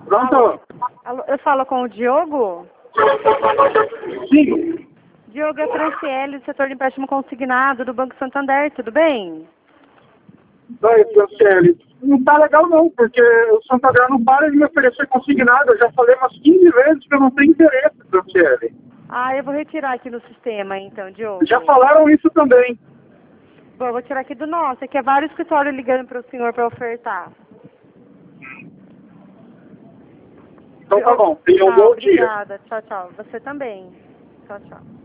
Pronto? Alô, eu falo com o Diogo? Sim. Diogo, é Franciele, do setor de empréstimo consignado do Banco Santander, tudo bem? Vai, Franciele. Não tá legal não, porque o Santander não para de me oferecer consignado. Eu já falei umas 15 vezes que eu não tenho interesse, Franciele. Ah, eu vou retirar aqui no sistema, então, Diogo. Já falaram isso também. Bom, eu vou tirar aqui do nosso, aqui é vários escritórios ligando para o senhor para ofertar. Então tá bom. Tenha um bom dia. Obrigada. Tchau, tchau. Você também. Tchau, tchau.